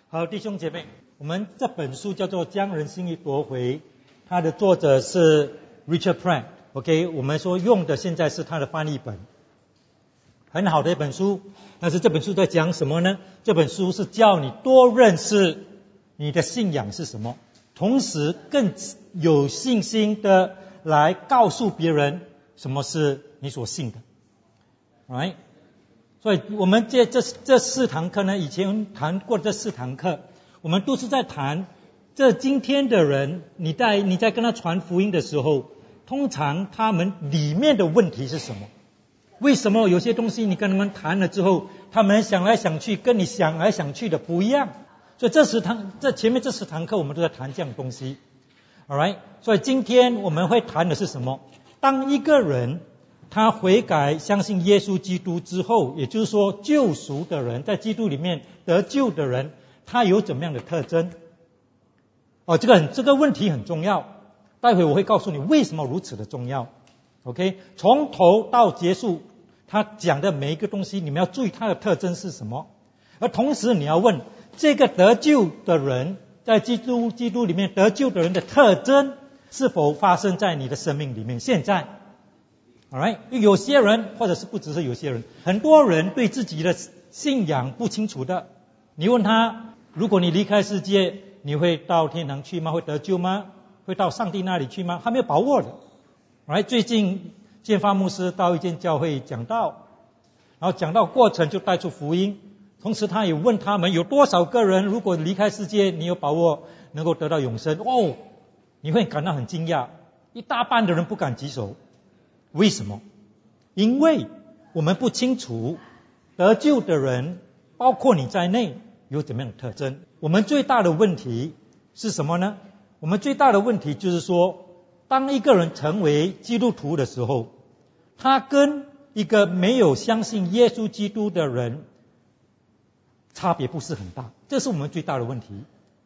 好，弟兄姐妹，我们这本书叫做《将人心意夺回》，它的作者是 Richard Pratt。OK， 我们说用的现在是他的翻译本，很好的一本书。但是这本书在讲什么呢？这本书是叫你多认识你的信仰是什么，同时更有信心的来告诉别人什么是你所信的。Right？ 所以我们这4堂课呢，以前谈过这4堂课，我们都是在谈这今天的人，你在跟他传福音的时候，通常他们里面的问题是什么？为什么有些东西你跟他们谈了之后，他们想来想去跟你想来想去的不一样？所以前面这10堂课我们都在谈这样的东西。Alright， 所以今天我们会谈的是什么？当一个人他悔改相信耶稣基督之后，也就是说救赎的人，在基督里面得救的人，他有怎么样的特征？这个问题很重要，待会我会告诉你为什么如此的重要。OK， 从头到结束他讲的每一个东西，你们要注意它的特征是什么，而同时你要问这个得救的人，在基督里面得救的人的特征是否发生在你的生命里面？现在 Alright， 有些人，或者是不只是有些人，很多人对自己的信仰不清楚的。你问他，如果你离开世界，你会到天堂去吗？会得救吗？会到上帝那里去吗？他没有把握的。Alright， 最近建发牧师到一间教会讲道，然后讲到过程就带出福音，同时他也问他们有多少个人如果离开世界，你有把握能够得到永生？你会感到很惊讶，一大半的人不敢举手。为什么？因为我们不清楚得救的人，包括你在内，有怎么样的特征。我们最大的问题是什么呢？我们最大的问题就是说，当一个人成为基督徒的时候，他跟一个没有相信耶稣基督的人差别不是很大，这是我们最大的问题。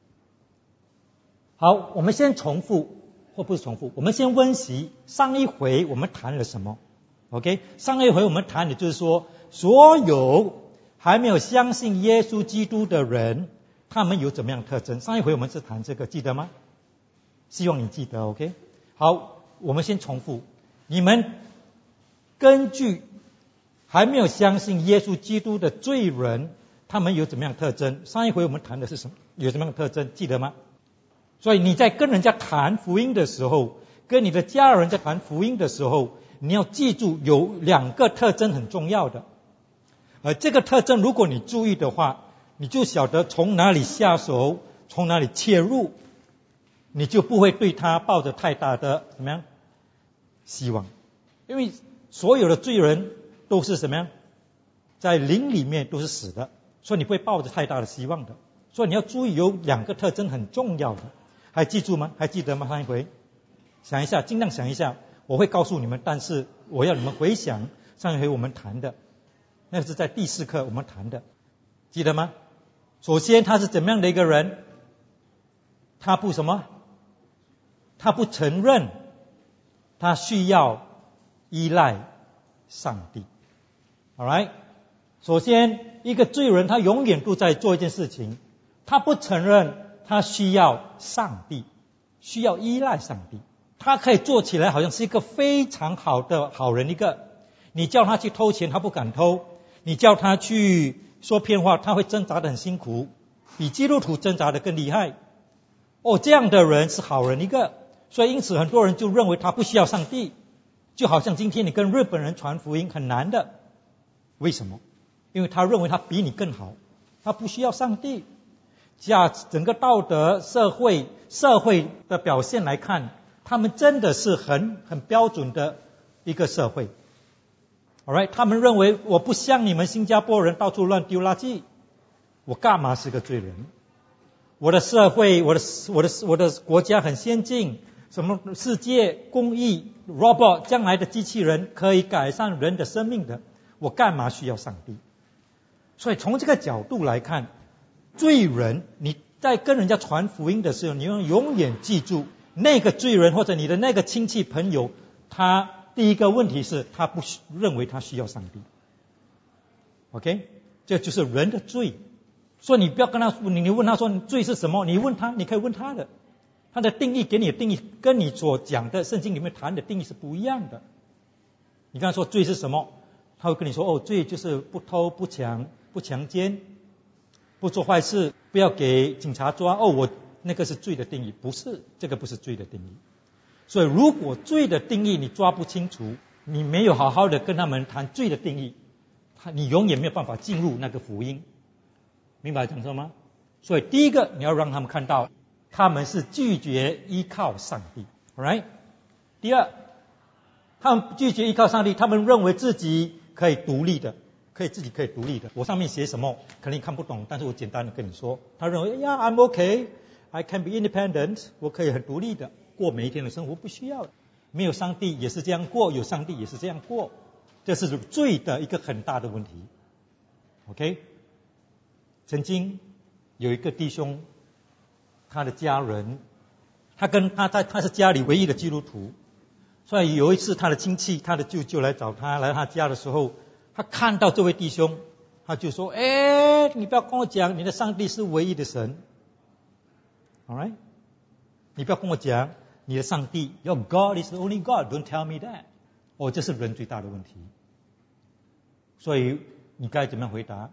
好，我们先重复，或不是重复，我们先温习上一回我们谈了什么。 OK， 上一回我们谈的就是说，所有还没有相信耶稣基督的人，他们有怎么样的特征？上一回我们是谈这个，记得吗？希望你记得。 OK， 好，我们先重复，你们根据还没有相信耶稣基督的罪人，他们有怎么样的特征？上一回我们谈的是什么？有什么样的特征？记得吗？所以你在跟人家谈福音的时候，跟你的家人在谈福音的时候，你要记住有2个特征很重要的。而这个特征如果你注意的话，你就晓得从哪里下手，从哪里切入，你就不会对他抱着太大的怎么样希望。因为所有的罪人都是什么样，在灵里面都是死的，所以你不会抱着太大的希望的。所以你要注意有2个特征很重要的，还记住吗？还记得吗？上一回想一下，尽量想一下，我会告诉你们，但是我要你们回想上一回我们谈的，那是在第4课我们谈的，记得吗？首先他是怎么样的一个人？他不什么？他不承认他需要依赖上帝。 Alright， 首先一个罪人他永远都在做一件事情，他不承认他需要上帝，需要依赖上帝。他可以做起来好像是一个非常好的好人一个，你叫他去偷钱他不敢偷，你叫他去说骗话他会挣扎得很辛苦，比基督徒挣扎得更厉害。这样的人是好人一个，所以因此很多人就认为他不需要上帝，就好像今天你跟日本人传福音很难的。为什么？因为他认为他比你更好，他不需要上帝。整个道德社会的表现来看，他们真的是很标准的一个社会。 Alright， 他们认为我不像你们新加坡人到处乱丢垃圾，我干嘛是个罪人？我的社会，我的国家很先进，什么世界公益 robot 将来的机器人可以改善人的生命的，我干嘛需要上帝？所以从这个角度来看，罪人你在跟人家传福音的时候，你要永远记住那个罪人或者你的那个亲戚朋友，他第一个问题是他不认为他需要上帝。 OK， 这就是人的罪所以你不要跟他说，你问他说罪是什么，你问他，你可以问他的，他的定义给你的定义跟你所讲的圣经里面谈的定义是不一样的。你跟他说罪是什么，他会跟你说哦，罪就是不偷不抢不强奸不做坏事，不要给警察抓，哦，我那个是罪的定义，不是，这个不是罪的定义。所以如果罪的定义你抓不清楚，你没有好好的跟他们谈罪的定义，你永远没有办法进入那个福音。明白讲什么吗？所以第一个你要让他们看到他们是拒绝依靠上帝 alright？ 第二，他们拒绝依靠上帝，他们认为自己可以独立的，自己可以独立的。我上面写什么可能你看不懂，但是我简单的跟你说，他认为呀 I'm okay I can be independent， 我可以很独立的过每一天的生活，不需要没有上帝也是这样过，有上帝也是这样过，这是罪的一个很大的问题。 OK， 曾经有一个弟兄，他的家人，他是家里唯一的基督徒，所以有一次他的亲戚，他的舅舅来找他，来他家的时候，他看到这位弟兄，他就说你不要跟我讲你的上帝是唯一的神 alright， 你不要跟我讲你的上帝 Your God is the only God, don't tell me that。 这是人最大的问题。所以你该怎么样回答？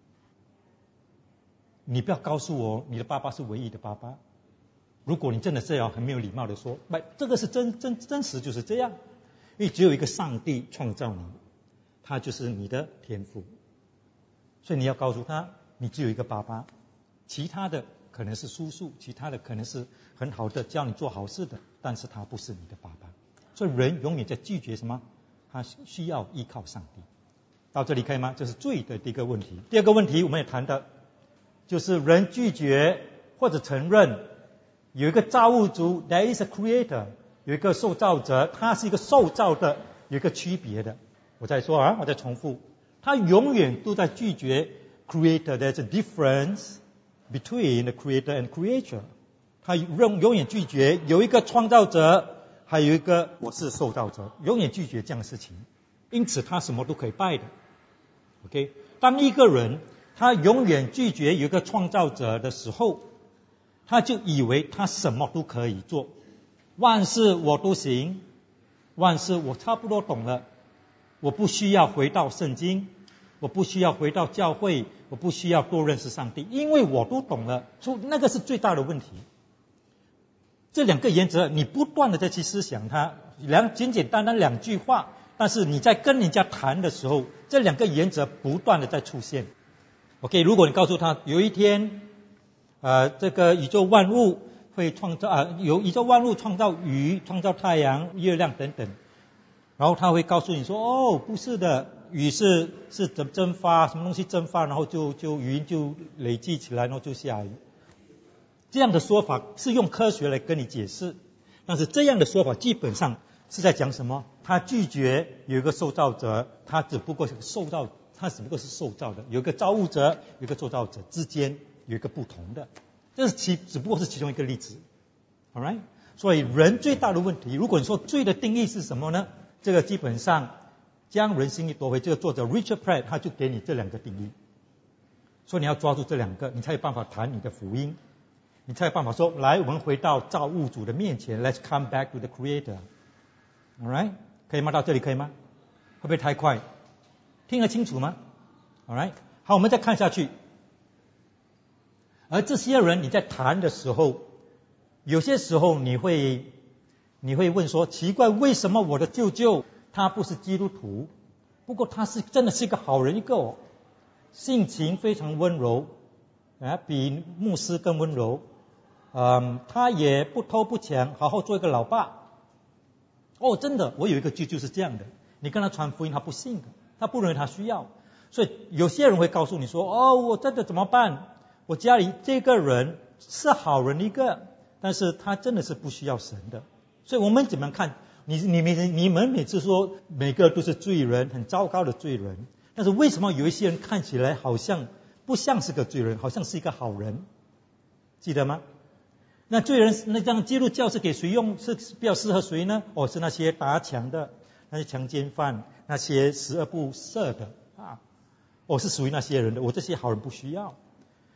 你不要告诉我你的爸爸是唯一的爸爸。如果你真的是要很没有礼貌的说，这个是真实就是这样，因为只有一个上帝创造你，他就是你的天父。所以你要告诉他，你只有一个爸爸，其他的可能是叔叔，其他的可能是很好的教你做好事的，但是他不是你的爸爸。所以人永远在拒绝什么？他需要依靠上帝。到这里可以吗？这是罪的第一个问题。第二个问题我们也谈的，就是人拒绝或者承认有一个造物主 there is a creator， 有一个受造者，他是一个受造的，有一个区别的。我再说我再重复，他永远都在拒绝 creator， there's a difference between the creator and creature。 他永远拒绝有一个创造者，还有一个我是受造者，永远拒绝这样的事情。因此他什么都可以拜的。 OK， 当一个人他永远拒绝有一个创造者的时候，他就以为他什么都可以做，万事我都行，万事我差不多懂了，我不需要回到圣经，我不需要回到教会，我不需要多认识上帝，因为我都懂了。所以那个是最大的问题。这两个原则你不断的在去思想它，简简单单两句话，但是你在跟人家谈的时候，这两个原则不断的在出现。 OK， 如果你告诉他有一天这个宇宙万物会创造有宇宙万物创造雨，创造太阳月亮等等，然后他会告诉你说不是的，雨是蒸发，什么东西蒸发，然后就云就累积起来，然后就下雨。这样的说法是用科学来跟你解释，但是这样的说法基本上是在讲什么？他拒绝有一个受造者，他只不过是受造的，有一个造物者，有一个受造者之间有一个不同的，这是只不过是其中一个例子 alright。 所以人最大的问题，如果你说罪的定义是什么呢？这个基本上将人心意夺回，这个作者 Richard Pratt 他就给你这两个定义。所以你要抓住这两个，你才有办法谈你的福音，你才有办法说来我们回到造物主的面前， Let's come back to the creator。 alright， 可以吗？到这里可以吗？会不会太快？听得清楚吗？ alright， 好，我们再看下去。而这些人你在谈的时候，有些时候你会问说，奇怪，为什么我的舅舅他不是基督徒，不过他真的是一个好人一个性情非常温柔比牧师更温柔，他也不偷不抢，好好做一个老爸。真的，我有一个舅舅是这样的，你跟他传福音他不信的，他不认为他需要。所以有些人会告诉你说我真的怎么办？我家里这个人是好人一个，但是他真的是不需要神的。所以我们怎么看？你们每次说每个都是罪人，很糟糕的罪人，但是为什么有一些人看起来好像不像是个罪人，好像是一个好人？记得吗？那罪人，那这样基督教是给谁用？是比较适合谁呢？是那些打抢的，那些强奸犯，那些十恶不赦的是属于那些人的。我这些好人不需要。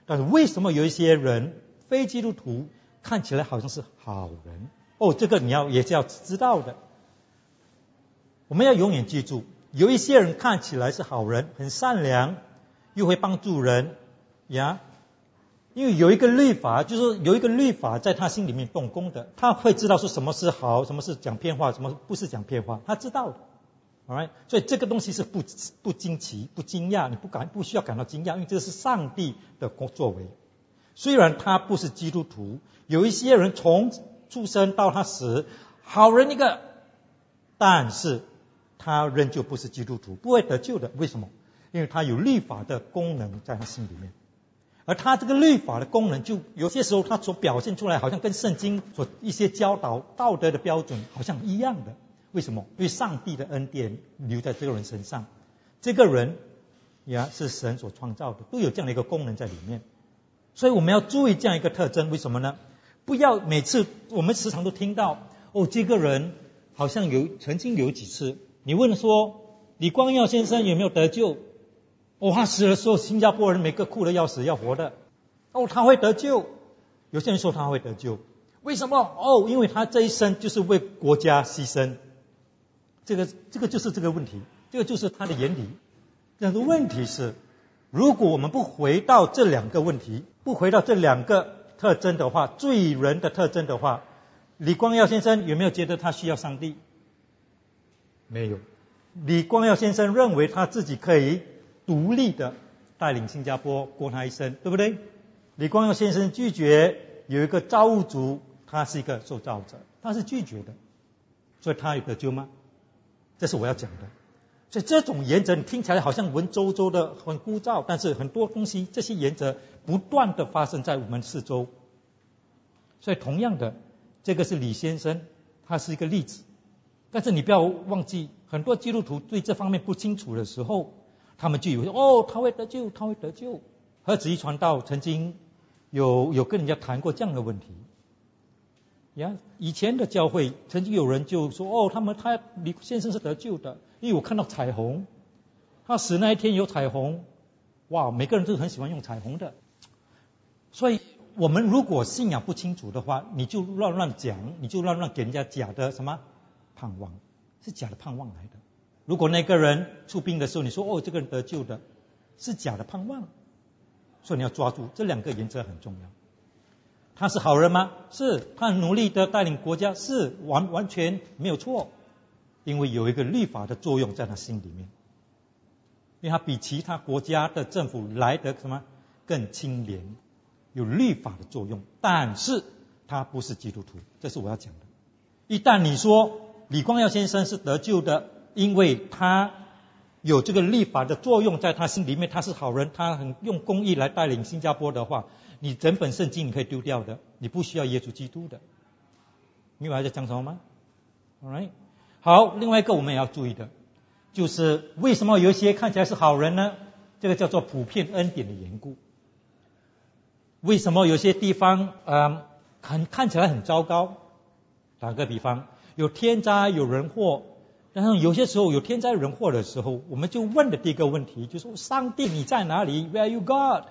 但是为什么有一些人非基督徒看起来好像是好人？这个也是要知道的。我们要永远记住，有一些人看起来是好人，很善良，又会帮助人呀。因为有一个律法，就是有一个律法在他心里面动工的，他会知道说什么是好，什么是讲骗话，什么不是讲骗话，他知道的。Alright， 所以这个东西是不惊奇、不惊讶，你不需要感到惊讶，因为这是上帝的作为。虽然他不是基督徒，有一些人从出生到他死，好人一个，但是他仍旧不是基督徒，不会得救的。为什么？因为他有律法的功能在他心里面。而他这个律法的功能，就有些时候他所表现出来，好像跟圣经所一些教导道德的标准好像一样的。为什么？因为上帝的恩典留在这个人身上，这个人是神所创造的，都有这样的一个功能在里面。所以我们要注意这样一个特征。为什么呢？不要每次我们时常都听到这个人好像曾经有几次，你问说李光耀先生有没有得救？他死的时候新加坡人每个哭得要死要活的。他会得救。有些人说他会得救，为什么？因为他这一生就是为国家牺牲。这个就是这个问题，这个就是他的原理。但是问题是，如果我们不回到这两个问题，不回到这两个特征的话，罪人的特征的话，李光耀先生有没有觉得他需要上帝？没有。李光耀先生认为他自己可以独立的带领新加坡过他一生，对不对？李光耀先生拒绝有一个造物主，他是一个受造者，他是拒绝的，所以他有得救吗？这是我要讲的。所以这种原则你听起来好像文绉绉的很枯燥，但是很多东西这些原则不断的发生在我们四周。所以同样的，这个是李先生，他是一个例子。但是你不要忘记，很多基督徒对这方面不清楚的时候，他们就以为他会得救，他会得救。何子怡传道曾经有跟人家谈过这样的问题。以前的教会曾经有人就说李先生是得救的，因为我看到彩虹，他死那一天有彩虹，每个人都很喜欢用彩虹的。所以我们如果信仰不清楚的话，你就乱讲，你就乱给人家假的什么盼望，是假的盼望来的。如果那个人出殡的时候你说这个人得救的，是假的盼望。所以你要抓住这两个原则很重要。他是好人吗？是。他很努力的带领国家，是完全没有错。因为有一个律法的作用在他心里面，因为他比其他国家的政府来得更清廉，有律法的作用。但是他不是基督徒，这是我要讲的。一旦你说李光耀先生是得救的，因为他有这个律法的作用在他心里面，他是好人，他很用公义来带领新加坡的话，你整本圣经你可以丢掉的，你不需要耶稣基督的。明白在讲什么吗？ Alright， 好，另外一个我们也要注意的，就是为什么有一些看起来是好人呢？这个叫做普遍恩典的缘故。为什么有些地方看起来很糟糕？打个比方，有天灾有人祸，然后有些时候有天灾人祸的时候，我们就问的第一个问题就是上帝你在哪里？ Where are you God？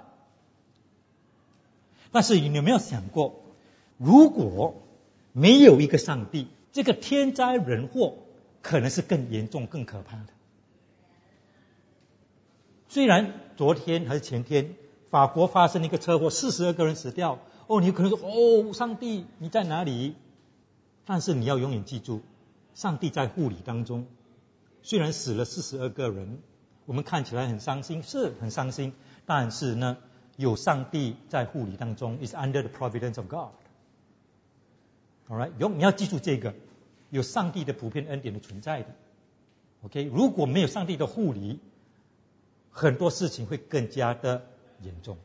但是你有没有想过，如果没有一个上帝，这个天灾人祸可能是更严重更可怕的。虽然昨天还是前天法国发生了一个车祸，42个人死掉，你可能说上帝你在哪里？但是你要永远记住，上帝在护理当中。虽然死了42个人，我们看起来很伤心，是很伤心，但是呢，有上帝在护理当中 is under the providence of God。 Alright， 你要记住这个，有上帝的普遍恩典的存在的。 OK， 如果没有上帝的护理，很多事情会更加的严重，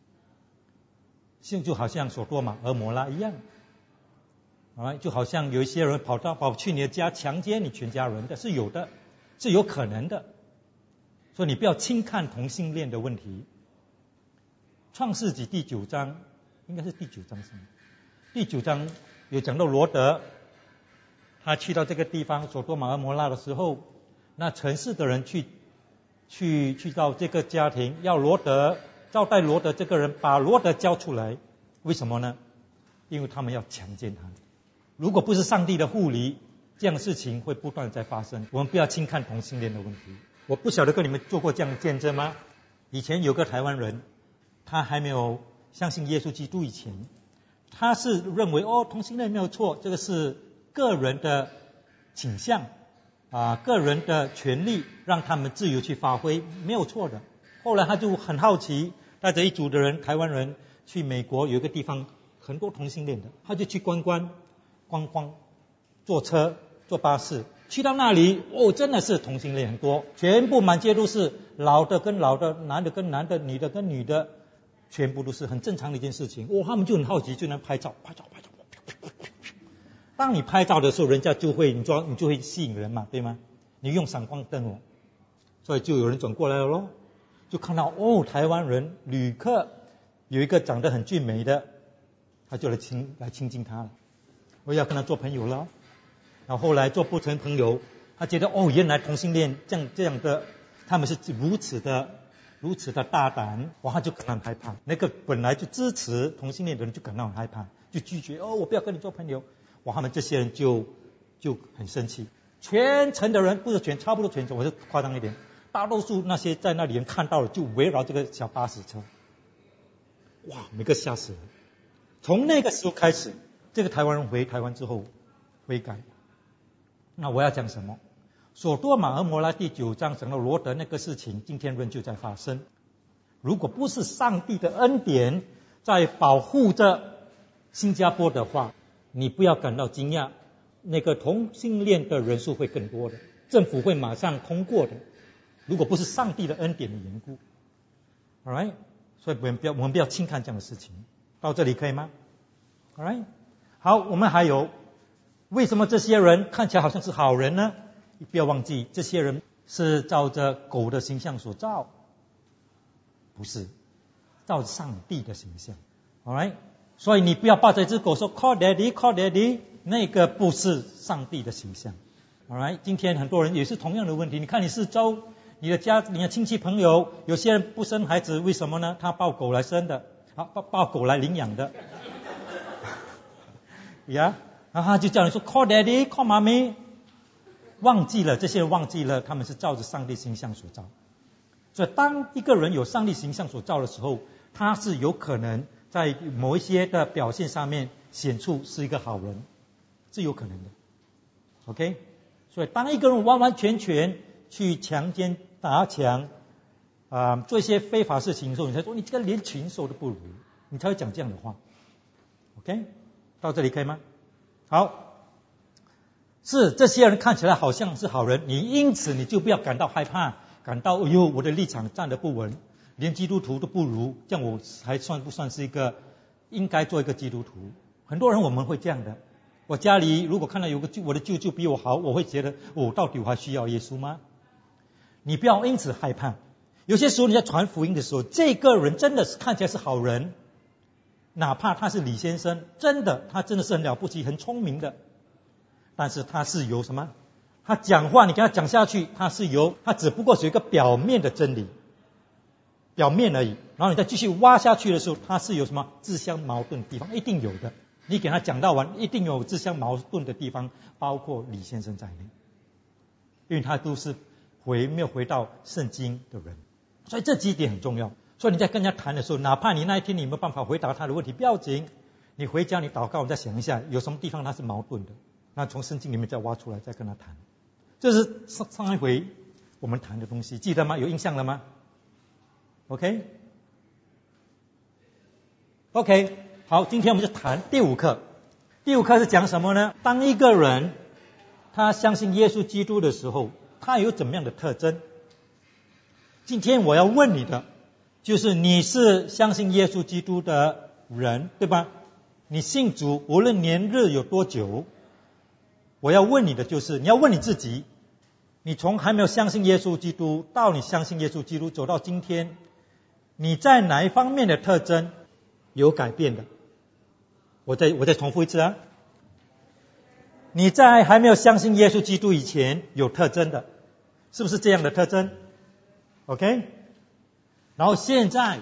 就好像所多玛俄摩拉一样。就好像有一些人跑去你的家强奸你全家人的，是有的，是有可能的。所以你不要轻看同性恋的问题。创世纪第9章，应该是第9章是吗？第9章有讲到罗德，他去到这个地方所多玛俄摩拉的时候，那城市的人去到这个家庭，要罗德招待罗德这个人，把罗德交出来。为什么呢？因为他们要强奸他。如果不是上帝的护理，这样的事情会不断在发生。我们不要轻看同性恋的问题。我不晓得跟你们做过这样的见证吗？以前有个台湾人，他还没有相信耶稣基督以前，他是认为同性恋没有错，这个是个人的倾向个人的权利，让他们自由去发挥，没有错的。后来他就很好奇，带着一组的人，台湾人去美国有一个地方很多同性恋的，他就去观光，坐车坐巴士，去到那里真的是同性恋很多，全部满街都是，老的跟老的，男的跟男的，女的跟女的，全部都是很正常的一件事情。他们就很好奇，就能拍照。当你拍照的时候，人家就会你就会吸引人嘛，对吗？你用闪光灯所以就有人转过来了咯，就看到台湾人旅客有一个长得很俊美的，他就来亲近他了，我要跟他做朋友了。然后后来做不成朋友，他觉得原来同性恋这样的，他们是如此的大胆，他就感到害怕。那个本来就支持同性恋的人就感到很害怕，就拒绝我不要跟你做朋友。他们这些人就很生气。全城的人，不是全，差不多全城，我就夸张一点，大多数那些在那里人看到了，就围绕这个小巴士车，每个吓死了。从那个时候开始，这个台湾人回台湾之后悔改。那我要讲什么？索多玛和摩拉第9章讲到罗德那个事情，今天仍旧在发生。如果不是上帝的恩典在保护着新加坡的话，你不要感到惊讶，那个同性恋的人数会更多的，政府会马上通过的。如果不是上帝的恩典的缘故 ，alright， 所以我们不要轻看这样的事情。到这里可以吗 ？alright， 好，我们还有为什么这些人看起来好像是好人呢？不要忘记，这些人是照着狗的形象所造，不是照着上帝的形象 ，alright。所以你不要抱着一只狗说 call daddy call daddy， 那个不是上帝的形象。alright， 今天很多人也是同样的问题。你看你四周，你的亲戚朋友，有些人不生孩子，为什么呢？他抱狗来生的，抱狗来领养的。然后他就叫你说 call daddy call mommy， 这些人忘记了他们是照着上帝形象所造。所以当一个人有上帝形象所造的时候，他是有可能在某一些的表现上面显出是一个好人，是有可能的。OK， 所以当一个人完完全全去强奸、打抢做一些非法事情的时候，你才说你这个连禽兽都不如，你才会讲这样的话。OK， 到这里可以吗？好，是这些人看起来好像是好人，因此你就不要感到害怕，感到我的立场站得不稳，连基督徒都不如，这样我还算不算是一个应该做一个基督徒？很多人我们会这样的。我家里如果看到我的舅舅比我好，我会觉得到底我还需要耶稣吗？你不要因此害怕。有些时候你在传福音的时候，这个人真的是看起来是好人，哪怕他是李先生，他真的是很了不起很聪明的，但是他是有什么？他讲话你跟他讲下去，他只不过是一个表面的真理，表面而已。然后你再继续挖下去的时候，他是有什么自相矛盾的地方？一定有的。你给他讲到完，一定有自相矛盾的地方，包括李先生在内，因为他都是没有回到圣经的人，所以这几点很重要。所以你在跟人家谈的时候，哪怕你那一天你没有办法回答他的问题，不要紧，你回家你祷告，你再想一下有什么地方他是矛盾的，那从圣经里面再挖出来，再跟他谈。这是上一回我们谈的东西，记得吗？有印象了吗？ OK， 好，今天我们就谈第5课。第5课是讲什么呢？当一个人他相信耶稣基督的时候，他有怎么样的特征？今天我要问你的就是你是相信耶稣基督的人，对吧？你信主无论年日有多久，我要问你的就是你要问你自己，你从还没有相信耶稣基督到你相信耶稣基督走到今天，你在哪一方面的特征有改变的？我再重复一次啊，你在还没有相信耶稣基督以前有特征的，是不是这样的特征？ OK， 然后现在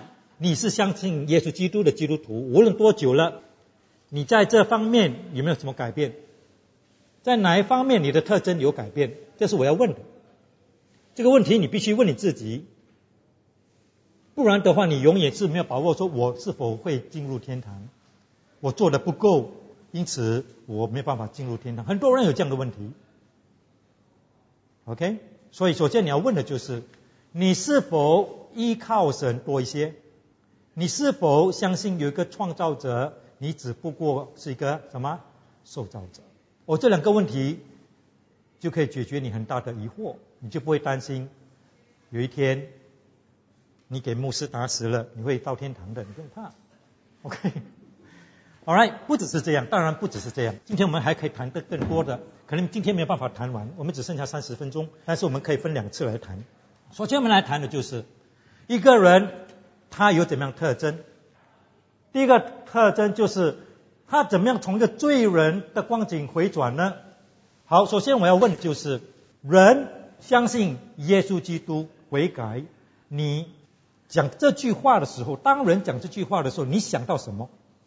你是相信耶稣基督的基督徒，无论多久了，你在这方面有没有什么改变？在哪一方面你的特征有改变？这是我要问的。这个问题你必须问你自己，不然的话你永远是没有把握说我是否会进入天堂，我做的不够，因此我没有办法进入天堂。很多人有这样的问题。OK， 所以首先你要问的就是你是否依靠神多一些，你是否相信有一个创造者，你只不过是一个什么受造者。这两个问题就可以解决你很大的疑惑，你就不会担心有一天你给牧师打死了你会到天堂的，你不用怕。 OK， Alright， 不只是这样，当然不只是这样，今天我们还可以谈得更多的，可能今天没有办法谈完，我们只剩下30分钟，但是我们可以分2次来谈。首先我们来谈的就是一个人他有怎么样特征。第一个特征就是他怎么样从一个罪人的光景回转呢？好，首先我要问就是人相信耶稣基督悔改，你讲这句话的时候，当人讲这句话的时候，你想到什么？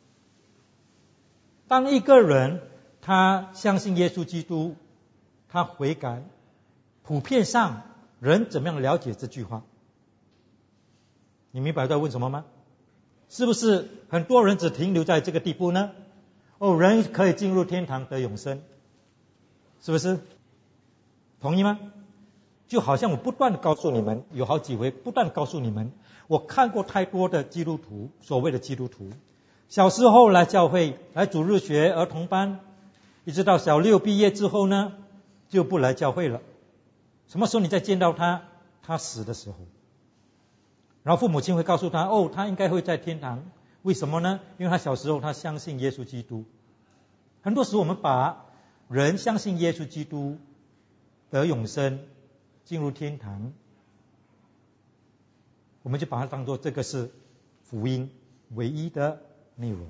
当一个人他相信耶稣基督，他悔改，普遍上人怎么样了解这句话？你明白我在问什么吗？是不是很多人只停留在这个地步呢？人可以进入天堂得永生，是不是？同意吗？就好像我不断的告诉你们，有好几回不断的告诉你们，我看过太多的基督徒，所谓的基督徒，小时候来教会，来主日学儿童班，一直到小6毕业之后呢，就不来教会了。什么时候你再见到他？他死的时候。然后父母亲会告诉他，他应该会在天堂。为什么呢？因为他小时候他相信耶稣基督。很多时候我们把人相信耶稣基督得永生进入天堂，我们就把它当作这个是福音唯一的内容，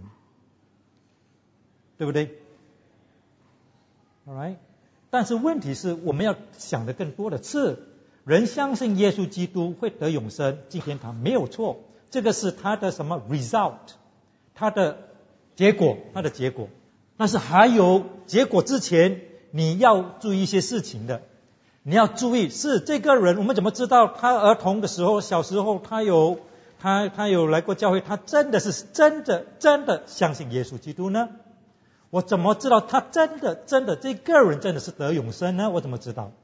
对不对？ Alright， 但是问题是我们要想的更多的是人相信耶稣基督会得永生进天堂没有错，这个是他的什么 result， 他的结果。但是还有结果之前你要注意一些事情的。你要注意是这个人，我们怎么知道他儿童的时候小时候他有来过教会，他真的相信耶稣基督呢？我怎么知道他真的这个人真的是得永生呢？我怎么知道？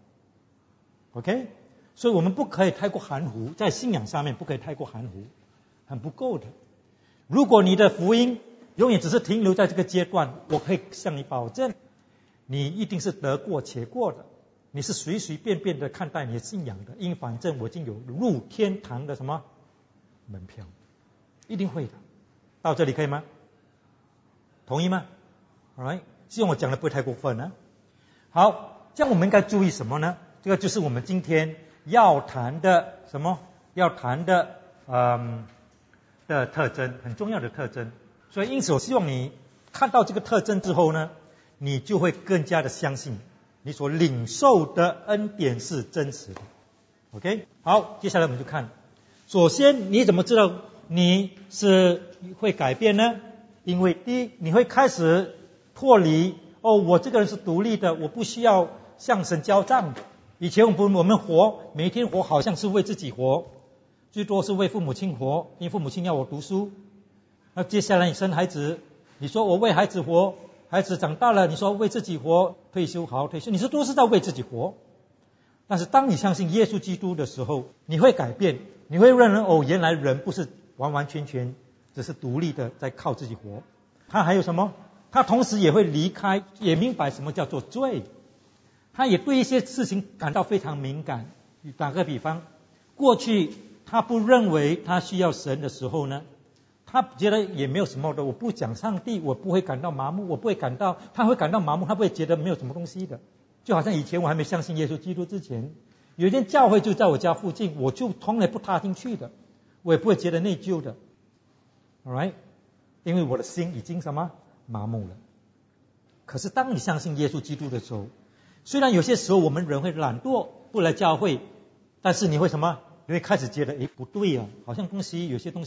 OK， 所以我们不可以太过含糊，在信仰上面不可以太过含糊，很不够的。如果你的福音永远只是停留在这个阶段，我可以向你保证，你一定是得过且过的，你是随随便便的看待你的信仰的，因为反正我已经有入天堂的什么门票，一定会的。到这里可以吗？同意吗？ Alright， 希望我讲的不会太过分呢。好，这样我们应该注意什么呢？这个就是我们今天要谈的什么？要谈的的特征，很重要的特征。所以因此我希望你看到这个特征之后呢，你就会更加的相信你所领受的恩典是真实的。 OK， 好，接下来我们就看，首先你怎么知道你是会改变呢？因为第一，你会开始脱离我这个人是独立的，我不需要向神交账的。以前我们活，每天活好像是为自己活，最多是为父母亲活，因为父母亲要我读书。那接下来你生孩子，你说我为孩子活，孩子长大了，你说为自己活，退休好好退休，你都是在为自己活。但是当你相信耶稣基督的时候，你会改变，你会认为原来人不是完完全全只是独立的在靠自己活，他还有什么？他同时也会离开，也明白什么叫做罪，他也对一些事情感到非常敏感。打个比方，过去他不认为他需要神的时候呢，他觉得也没有什么的，我不讲上帝，我不会感到麻木，他会感到麻木，他不会觉得没有什么东西的。就好像以前我还没相信耶稣基督之前，有一间教会就在我家附近，我就从来不踏进去的，我也不会觉得内疚的。 Alright， 因为我的心已经什么麻木了。可是当你相信耶稣基督的时候，虽然有些时候我们人会懒惰不来教会，但是你会什么？你会开始觉得不对啊，好像有些东西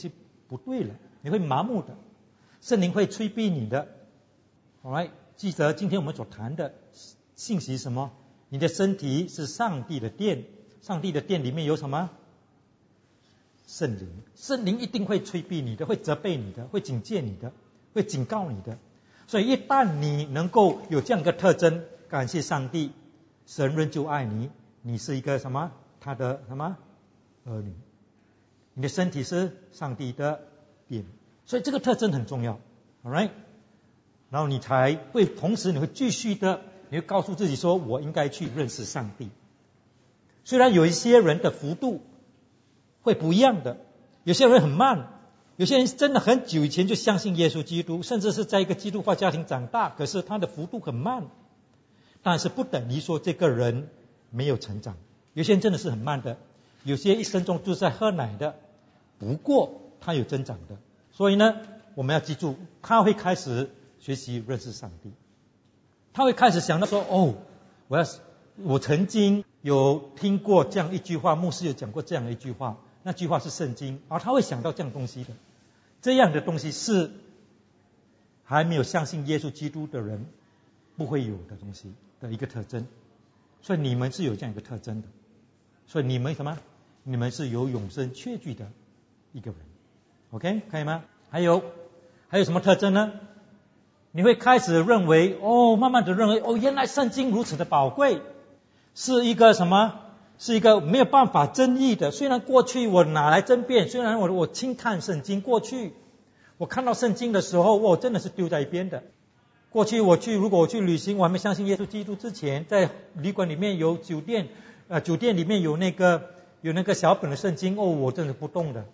不对了，你会麻木的，圣灵会催逼你的。Alright， 记得今天我们所谈的信息什么？你的身体是上帝的殿，上帝的殿里面有什么？圣灵，圣灵一定会催逼你的，会责备你的，会警戒你的，会警告你的。所以一旦你能够有这样一个特征，感谢上帝，神仍旧爱你，你是一个什么？他的什么儿女？你的身体是上帝的殿，所以这个特征很重要 ，alright？ 然后你才会，同时你会继续的，你会告诉自己说，我应该去认识上帝。虽然有一些人的幅度会不一样的，有些人很慢，有些人真的很久以前就相信耶稣基督，甚至是在一个基督化家庭长大，可是他的幅度很慢，但是不等于说这个人没有成长。有些人真的是很慢的，有些一生中就是在喝奶的，不过他有增长的。所以呢，我们要记住，他会开始学习认识上帝，他会开始想到说，哦，我曾经有听过这样一句话，牧师有讲过这样的一句话，那句话是圣经，而他会想到这样东西的，这样的东西是还没有相信耶稣基督的人不会有的东西的一个特征。所以你们是有这样一个特征的，所以你们什么？你们是有永生确据的一个人 ，OK， 可以吗？还有什么特征呢？你会开始认为，慢慢的认为，原来圣经如此的宝贵，是一个什么？是一个没有办法争议的。虽然过去我拿来争辩，虽然我轻看圣经，过去我看到圣经的时候，我真的是丢在一边的。过去如果我去旅行，我还没相信耶稣基督之前，在旅馆里面有酒店里面有那个小本的圣经，我真的不动的。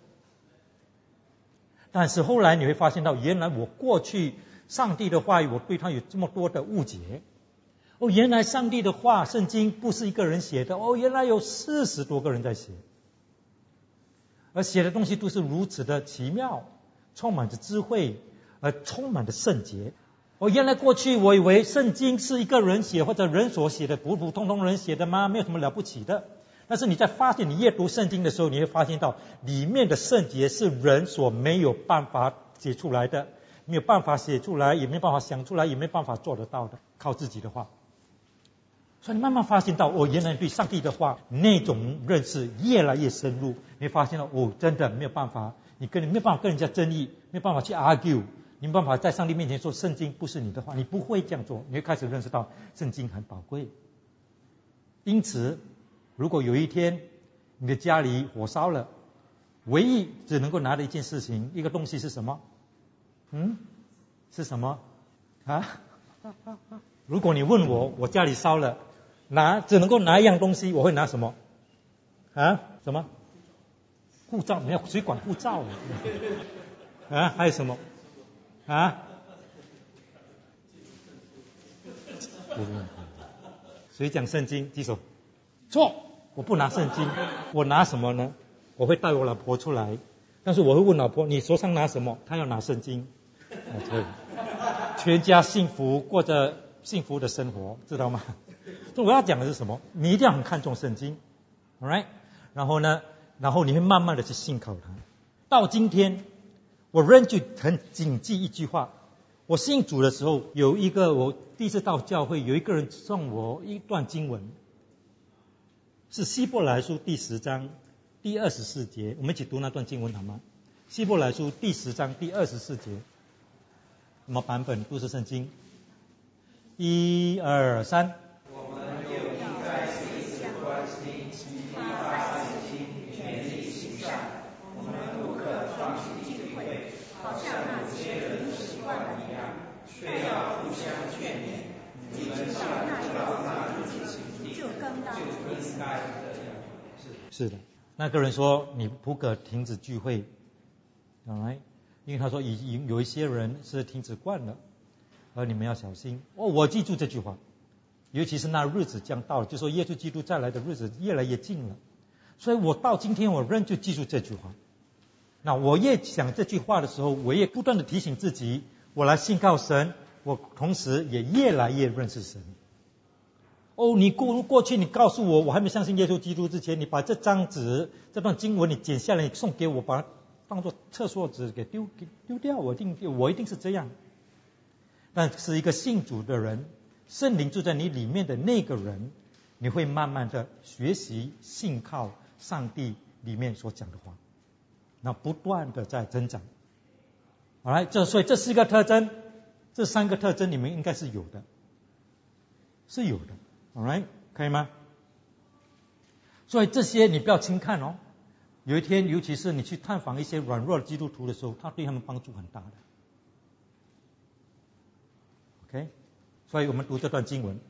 但是后来你会发现到，原来我过去上帝的话语，我对他有这么多的误解。原来上帝的话，圣经不是一个人写的，原来有40多个人在写，而写的东西都是如此的奇妙，充满着智慧，充满着圣洁。原来过去我以为圣经是一个人写或者人所写的，普普通通人写的吗？没有什么了不起的。但是你在发现你阅读圣经的时候，你会发现到里面的圣洁是人所没有办法写出来的，没有办法写出来，也没有办法想出来，也没有办法做得到的，靠自己的话。所以你慢慢发现到，原来对上帝的话那种认识越来越深入，你会发现到，真的没有办法，你没有办法跟人家争议，没有办法去 argue， 你没有办法在上帝面前说圣经不是你的话，你不会这样做，你会开始认识到圣经很宝贵。因此如果有一天你的家里火烧了，唯一只能够拿的一件事情，一个东西是什么？是什么啊？如果你问我家里烧了，只能够拿一样东西，我会拿什么？什么？护照？没有，谁管护照还有什么？谁讲圣经？举手。错，我不拿圣经，我拿什么呢？我会带我老婆出来，但是我会问老婆，你手上拿什么？她要拿圣经。全家幸福，过着幸福的生活，知道吗？所以我要讲的是什么？你一定要很看重圣经 ，alright？ 然后你会慢慢的去信靠它。到今天，我仍旧很谨记一句话。我信主的时候，我第一次到教会，有一个人送我一段经文，是希伯来书第10章第24节，我们一起读那段经文好吗？希伯来书第10章第24节，什么版本？都是圣经。1、2、3。 我们又应该彼此关心，激发爱心，全力行善。我们不可放弃聚会，好像有些人习惯了一样，却要互相劝勉。你们想到那日子就应该这样。 是的，那个人说你不可停止聚会，因为他说已经有一些人是停止惯了，而你们要小心。我记住这句话，尤其是那日子将到了，就说耶稣基督再来的日子越来越近了。所以我到今天我仍旧记住这句话。那我越想这句话的时候，我也不断的提醒自己，我来信靠神，我同时也越来越认识神。你过去你告诉我还没相信耶稣基督之前，你把这张纸这段经文你剪下来，你送给我，把它当做厕所纸给丢掉，我一定是这样。但是一个信主的人，圣灵住在你里面的那个人，你会慢慢的学习信靠上帝里面所讲的话，那不断的在增长。好来，所以这4个特征，这3个特征你们应该是有的，是有的。好来，可以吗？所以这些你不要轻看哦。有一天，尤其是你去探访一些软弱的基督徒的时候，他对他们帮助很大的。OK， 所以我们读这段经文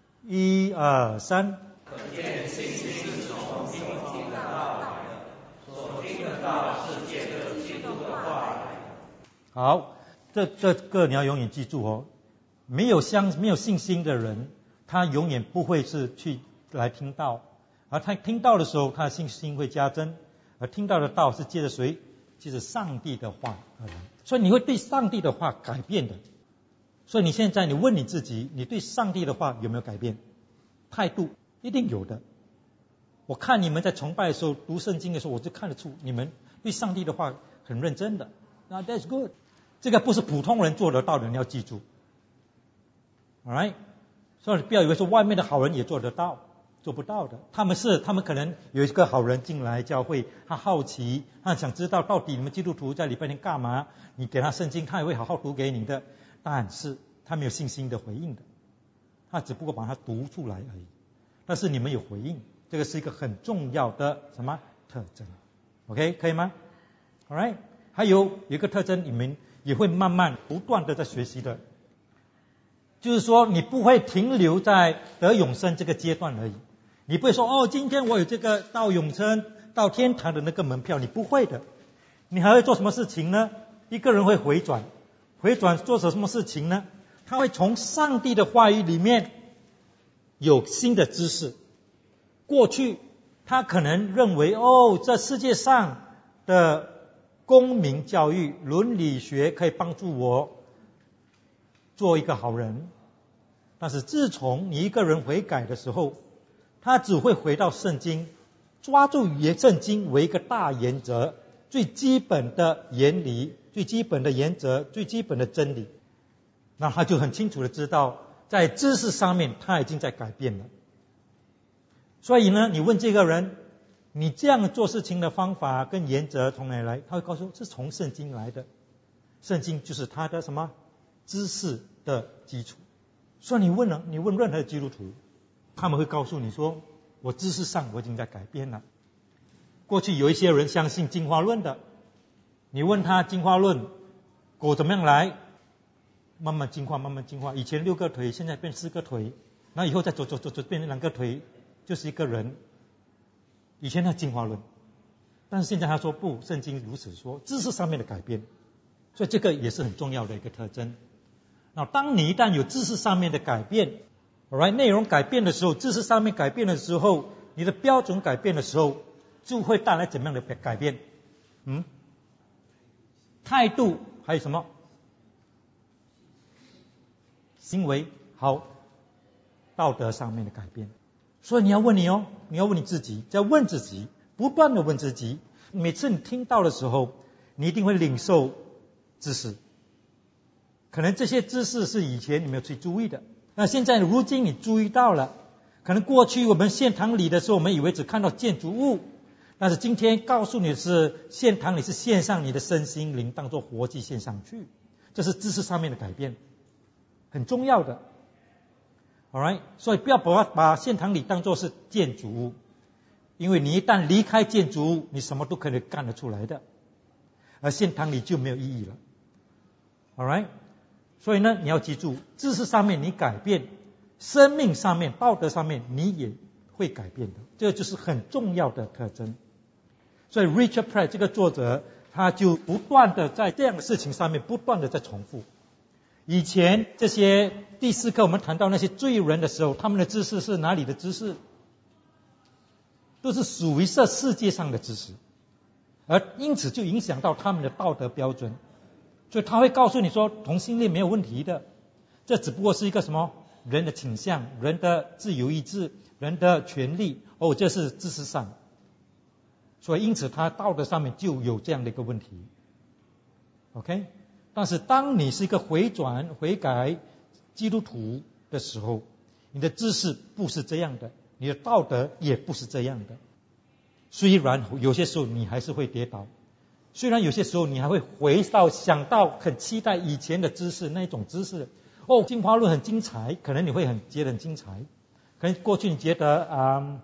，1、2、3。 可见信心是从听的道来的，所听的道是借着基督的话来的。 好，这个你要永远记住哦。没有信心的人，他永远不会是去来听道，而他听道的时候，他的信心会加增。而听到的道是借着谁？借着上帝的话而来。所以你会对上帝的话改变的。所以你现在你问你自己，你对上帝的话有没有改变？态度一定有的。我看你们在崇拜的时候、读圣经的时候，我就看得出你们对上帝的话很认真的。那 that's good。这个不是普通人做得到的，你要记住。Alright， 所以不要以为说外面的好人也做得到。做不到的，他们可能有一个好人进来教会，他好奇，他想知道到底你们基督徒在礼拜天干嘛，你给他圣经，他也会好好读给你的，但是他没有信心的回应的，他只不过把它读出来而已。但是你们有回应，这个是一个很重要的什么特征 ？OK， 可以吗 ？Alright， 还有一个特征，你们也会慢慢不断的在学习的，就是说你不会停留在得永生这个阶段而已。你不会说哦，今天我有这个到永生、到天堂的那个门票，你不会的。你还会做什么事情呢？一个人会回转做什么事情呢？他会从上帝的话语里面有新的知识。过去他可能认为哦，这世界上的公民教育、伦理学可以帮助我做一个好人。但是自从你一个人悔改的时候，他只会回到圣经，抓住圣经为一个大原则，最基本的原理、最基本的原则、最基本的真理。那他就很清楚的知道，在知识上面他已经在改变了。所以呢，你问这个人，你这样做事情的方法跟原则从哪来？他会告诉是从圣经来的。圣经就是他的什么知识的基础。所以你问任何基督徒，他们会告诉你说，我知识上我已经在改变了。过去有一些人相信进化论的，你问他进化论，狗怎么样来？慢慢进化，慢慢进化。以前6个腿，现在变4个腿，那以后再走变成2个腿，就是一个人。以前他进化论，但是现在他说不，圣经如此说，知识上面的改变。所以这个也是很重要的一个特征。那当你一旦有知识上面的改变 ，alright， 内容改变的时候，知识上面改变的时候，你的标准改变的时候，就会带来怎么样的改变？态度还有什么？行为好，道德上面的改变。所以你要问你自己，在问自己，不断的问自己。每次你听到的时候，你一定会领受知识。可能这些知识是以前你没有去注意的，那现在如今你注意到了。可能过去我们献堂礼的时候，我们以为只看到建筑物，但是今天告诉你的是，献堂礼是献上你的身心灵，当作活祭献上去。这是知识上面的改变，很重要的。Alright， 所以不要把献堂礼当作是建筑物，因为你一旦离开建筑物，你什么都可以干得出来的，而献堂礼就没有意义了。Alright。所以呢，你要记住，知识上面你改变，生命上面、道德上面你也会改变的，这就是很重要的特征。所以 Richard Pratt 这个作者，他就不断的在这样的事情上面不断的在重复。以前这些第4课我们谈到那些罪人的时候，他们的知识是哪里的知识？都是属于这世界上的知识，而因此就影响到他们的道德标准。所以他会告诉你说，同性恋没有问题的，这只不过是一个什么人的倾向、人的自由意志、人的权利，这是知识上。 所以因此他道德上面就有这样的一个问题。OK， 但是当你是一个悔改基督徒的时候，你的知识不是这样的，你的道德也不是这样的。虽然有些时候你还是会跌倒，虽然有些时候你还会想到很期待以前的知识，那种知识进化论很精彩，可能你会觉得很精彩。可能过去你觉得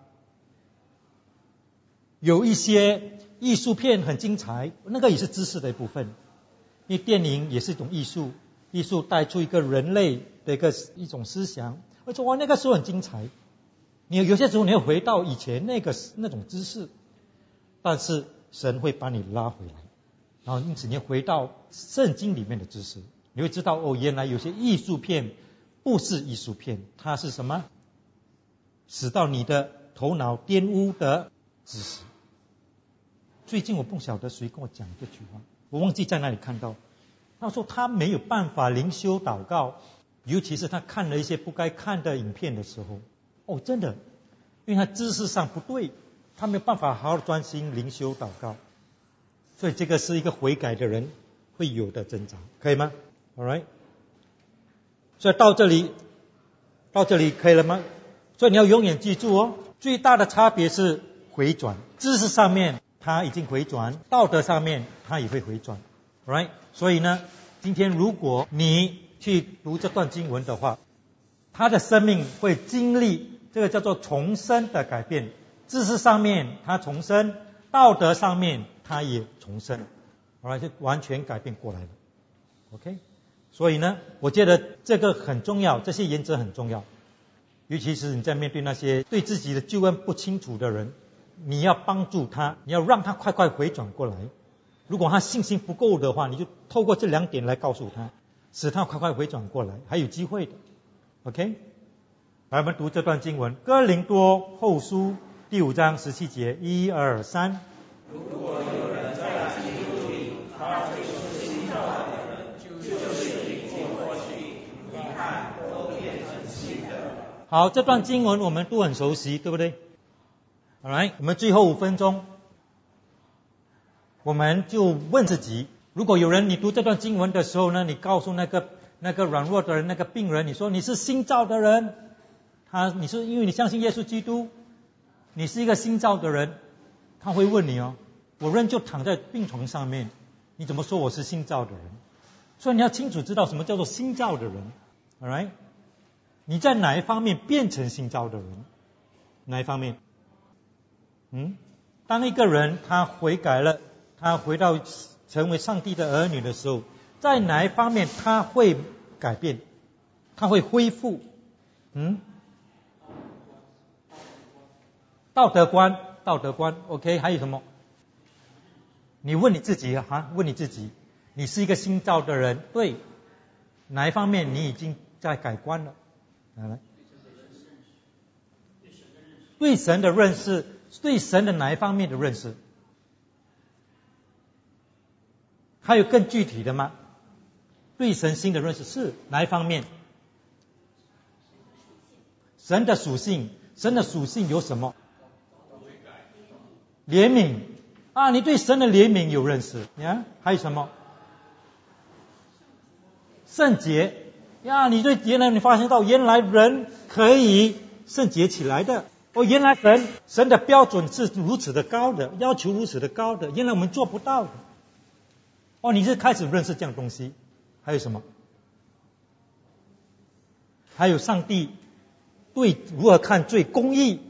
有一些艺术片很精彩，那个也是知识的一部分。因为电影也是一种艺术，艺术带出一个人类的一种思想，而且那个时候很精彩。你有些时候你会回到以前那种知识，但是神会把你拉回来，然后因此你回到圣经里面的知识，你会知道原来有些艺术片不是艺术片，它是什么？使到你的头脑玷污的知识。最近我不晓得谁跟我讲这句话，我忘记在哪里看到。他说他没有办法灵修祷告，尤其是他看了一些不该看的影片的时候。真的，因为他知识上不对，他没有办法好好专心灵修祷告。所以这个是一个悔改的人会有的挣扎，可以吗 ？Alright， 所以到这里可以了吗？所以你要永远记住最大的差别是回转，知识上面他已经回转，道德上面他也会回转。Alright， 所以呢，今天如果你去读这段经文的话，他的生命会经历这个叫做重生的改变。知识上面他重生，道德上面他也重生，就完全改变过来了。OK， 所以呢，我觉得这个很重要，这些原则很重要。尤其是你在面对那些对自己的救恩不清楚的人，你要帮助他，你要让他快快回转过来。如果他信心不够的话，你就透过这2点来告诉他，使他快快回转过来，还有机会的。OK， 来我们读这段经文，哥林多后书第5章17节，1、2、3。 如果有人在基督里，他就是新造的人，就是已经过去，你看都变成新的。 好，这段经文我们都很熟悉，对不对？ Alright， 我们最后5分钟，我们就问自己，如果有人你读这段经文的时候呢，你告诉那个软弱的人，那个病人，你说你是新造的人，你是因为你相信耶稣基督，你是一个新造的人，他会问你我人就躺在病床上面，你怎么说我是新造的人？所以你要清楚知道什么叫做新造的人。 Alright， 你在哪一方面变成新造的人？哪一方面？当一个人他悔改了，他回到成为上帝的儿女的时候，在哪一方面他会改变？他会恢复？道德观 OK， 还有什么？你问你自己问你自己，你是一个新造的人，对哪一方面你已经在改观了？来，对神的认识，对神的哪一方面的认识？还有更具体的吗？对神新的认识是哪一方面？神的属性，神的属性有什么？怜悯你对神的怜悯有认识还有什么？圣洁你对原来你发现到原来人可以圣洁起来的原来神的标准是如此的高的，要求如此的高的，原来我们做不到的你是开始认识这样东西。还有什么？还有上帝对如何看罪公义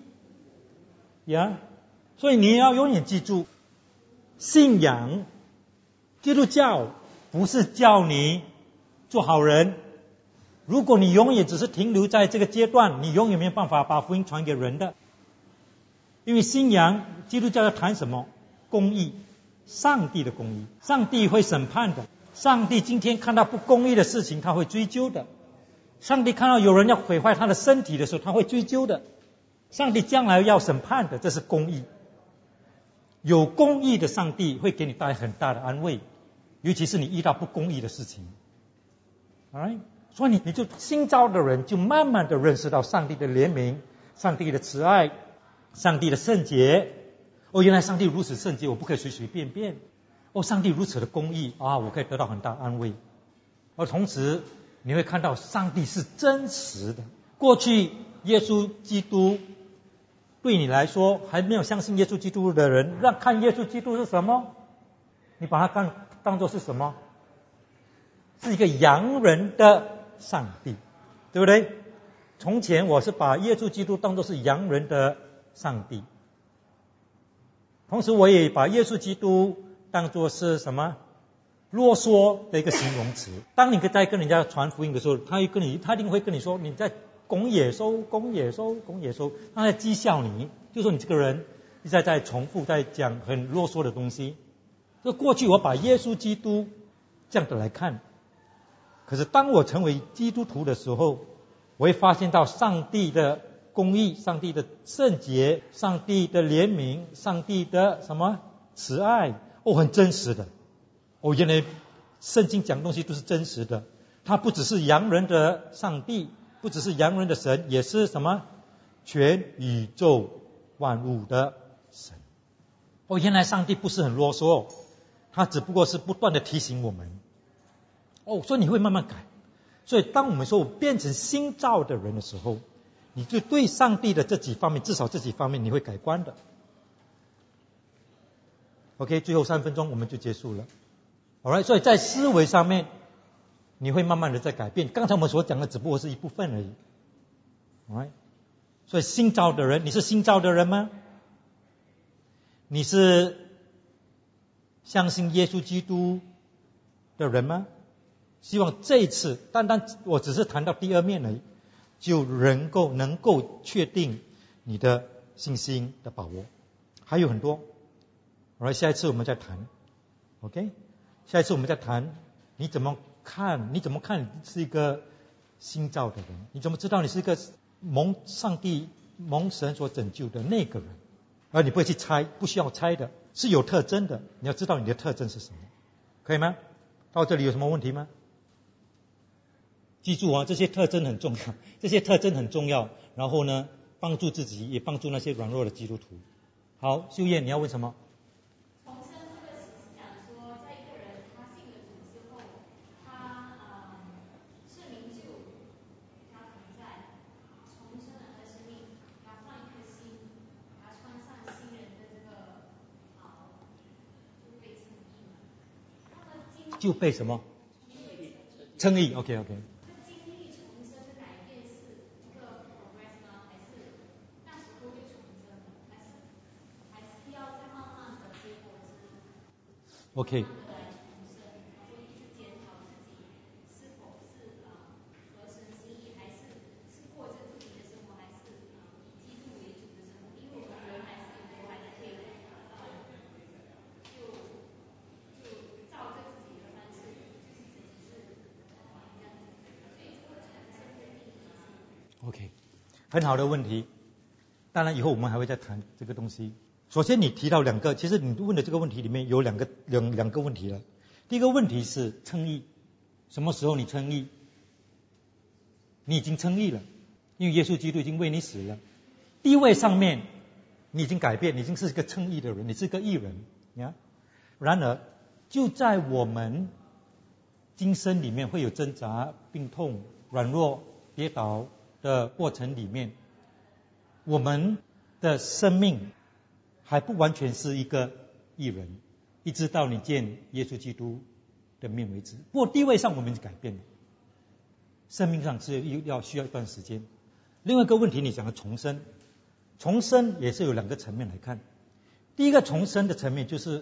所以你要永远记住，信仰基督教不是叫你做好人。如果你永远只是停留在这个阶段，你永远没有办法把福音传给人的。因为信仰基督教要谈什么？公义，上帝的公义，上帝会审判的。上帝今天看到不公义的事情，他会追究的。上帝看到有人要毁坏他的身体的时候，他会追究的。上帝将来要审判的，这是公义。有公义的上帝会给你带来很大的安慰，尤其是你遇到不公义的事情。Alright， 所以你就新造的人就慢慢的认识到上帝的怜悯，上帝的慈爱，上帝的圣洁哦，原来上帝如此圣洁，我不可以随随便便。哦，上帝如此的公义啊，我可以得到很大安慰。而同时你会看到上帝是真实的。过去耶稣基督对你来说还没有相信耶稣基督的人，看耶稣基督是什么？你把它当作是什么？是一个洋人的上帝，对不对？从前我是把耶稣基督当作是洋人的上帝，同时我也把耶稣基督当作是什么？啰嗦的一个形容词。当你在跟人家传福音的时候，他一定会跟你说你在拱野收，他在讥笑你，就说你这个人一直在重复，在讲很啰嗦的东西。这过去我把耶稣基督这样的来看，可是当我成为基督徒的时候，我会发现到上帝的公义，上帝的圣洁，上帝的怜悯，上帝的什么慈爱，很真实的。原来圣经讲的东西都是真实的，他不只是洋人的上帝，不只是洋人的神，也是什么全宇宙万物的神。原来上帝不是很啰嗦，他只不过是不断的提醒我们。所以你会慢慢改。所以当我们说我变成新造的人的时候，你就对上帝的这几方面，至少这几方面你会改观的。OK， 最后3分钟我们就结束了。Alright， 所以在思维上面你会慢慢的在改变。刚才我们所讲的只不过是一部分而已。Alright， 所以新造的人，你是新造的人吗？你是相信耶稣基督的人吗？希望这一次，单单我只是谈到第2面而已，就能够确定你的信心的把握。还有很多。Alright， 下一次我们再谈。OK， 下一次我们再谈你怎么看你是一个新造的人，你怎么知道你是一个蒙上帝蒙神所拯救的那个人，而你不会去猜，不需要猜的，是有特征的，你要知道你的特征是什么。可以吗？到这里有什么问题吗？记住这些特征很重要，这些特征很重要，然后呢帮助自己也帮助那些软弱的基督徒。好，秀燕你要问什么？就被什么称义 OK。 OK， OK， 很好的问题。当然以后我们还会再谈这个东西。首先你提到2个，其实你问的这个问题里面有两个问题了。第一个问题是称义，什么时候你称义？你已经称义了，因为耶稣基督已经为你死了。地位上面你已经改变，你已经是一个称义的人，你是一个义人。然而就在我们今生里面会有挣扎、病痛、软弱、跌倒的过程里面，我们的生命还不完全是一个义人，一直到你见耶稣基督的面为止。不过地位上我们改变了，生命上是需要一段时间。另外一个问题你讲的重生，重生也是有2个层面来看。第一个重生的层面就是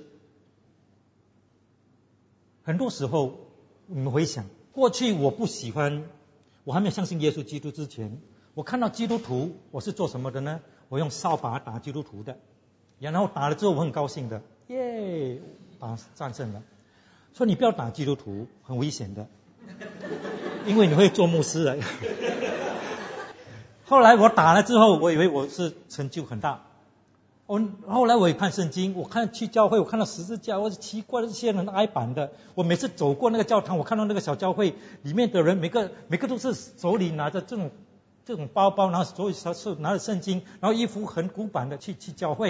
很多时候你们回想过去，我不喜欢，我还没有相信耶稣基督之前，我看到基督徒我是做什么的呢？我用扫把打基督徒的，然后打了之后我很高兴的，耶，战胜了。说你不要打基督徒，很危险的，因为你会做牧师的。后来我打了之后，我以为我是成就很大。后来我也看圣经，我看去教会，我看到十字架，我奇怪这些人挨板的。我每次走过那个教堂，我看到那个小教会里面的人，每个都是手里拿着这种包包，然后手里拿着圣经，然后衣服很古板的去教会。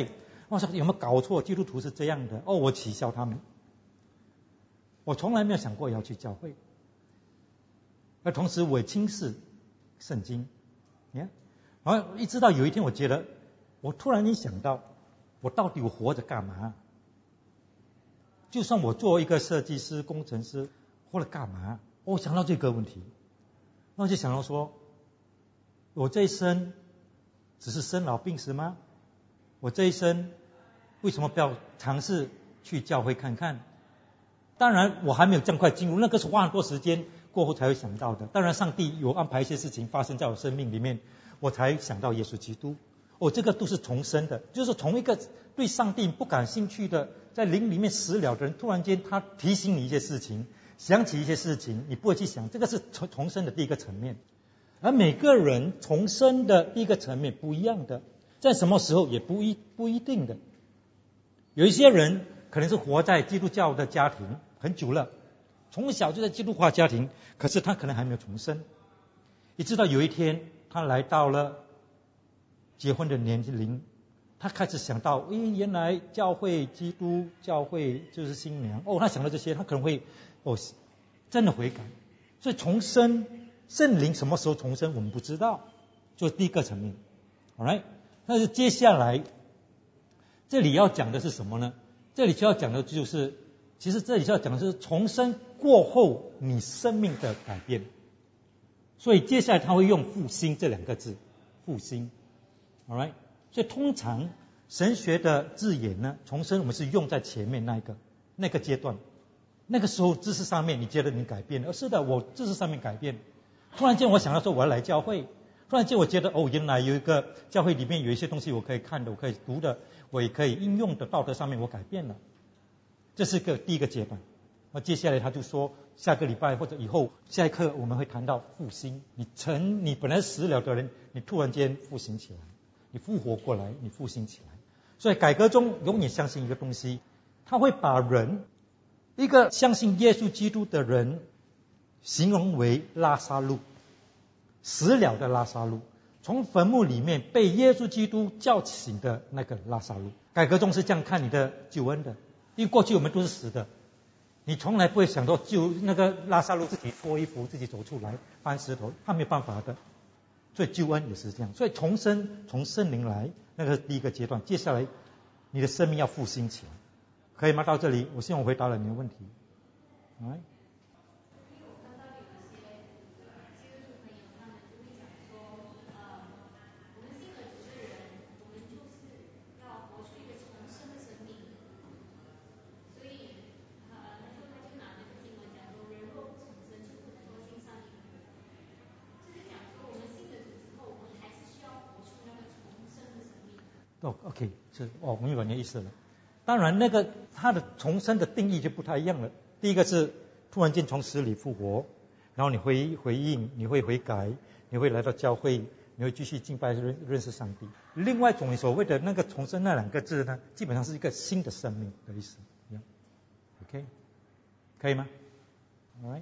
我说有没有搞错？基督徒是这样的，我取笑他们。我从来没有想过要去教会，而同时我也轻视圣经。然后一直到有一天，我觉得我突然间想到，我到底我活着干嘛？就算我做一个设计师、工程师，活了干嘛？我想到这个问题，那我就想到说，我这一生只是生老病死吗？我这一生为什么不要尝试去教会看看？当然我还没有这样快进入，那个是花很多时间过后才会想到的。当然上帝有安排一些事情发生在我生命里面，我才想到耶稣基督。这个都是重生的，就是从一个对上帝不感兴趣的，在灵里面死了的人，突然间他提醒你一些事情，想起一些事情，你不会去想，这个是重生的第一个层面。而每个人重生的第一个层面不一样的，在什么时候也不一定的。有一些人可能是活在基督教的家庭很久了，从小就在基督化家庭，可是他可能还没有重生，一直到有一天他来到了结婚的年龄，他开始想到，原来教会基督教会就是新娘，他想到这些，他可能会真的悔改。所以重生，圣灵什么时候重生我们不知道，就是第一个层面。 Alright， 但是接下来这里要讲的是什么呢？这里就要讲的就是，其实这里就要讲的是重生过后你生命的改变。所以接下来他会用复兴这两个字，复兴。Alright， 所以通常神学的字眼呢，重生我们是用在前面那个阶段，那个时候知识上面你觉得你改变了，是的，我知识上面改变。突然间我想到说我要来教会，突然间我觉得原来有一个教会里面有一些东西我可以看的，我可以读的，我也可以应用的，道德上面我改变了，这是第一个阶段。接下来他就说下个礼拜或者以后下一课我们会谈到复兴，你本来死了的人，你突然间复兴起来，你复活过来，你复兴起来。所以改革中永远相信一个东西，他会把人，一个相信耶稣基督的人形容为拉撒路，死了的拉撒路，从坟墓里面被耶稣基督叫醒的那个拉撒路。改革中是这样看你的救恩的，因为过去我们都是死的，你从来不会想到就那个拉撒路自己脱衣服自己走出来搬石头，他没有办法的。所以救恩也是这样，所以重生从圣灵来，那个是第一个阶段。接下来你的生命要复兴起来，可以吗？到这里我希望我回答了你的问题。来，OK， 我明白你的意思了。当然那个他的重生的定义就不太一样了。第一个是突然间从死里复活，然后你会回应，你会悔改，你会来到教会，你会继续敬拜认识上帝。另外一种所谓的那个重生那两个字呢，基本上是一个新的生命的意思。OK， 可以吗？ Alright，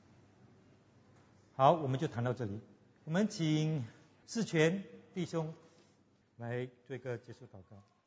好，我们就谈到这里。我们请世全弟兄来做一个结束祷告。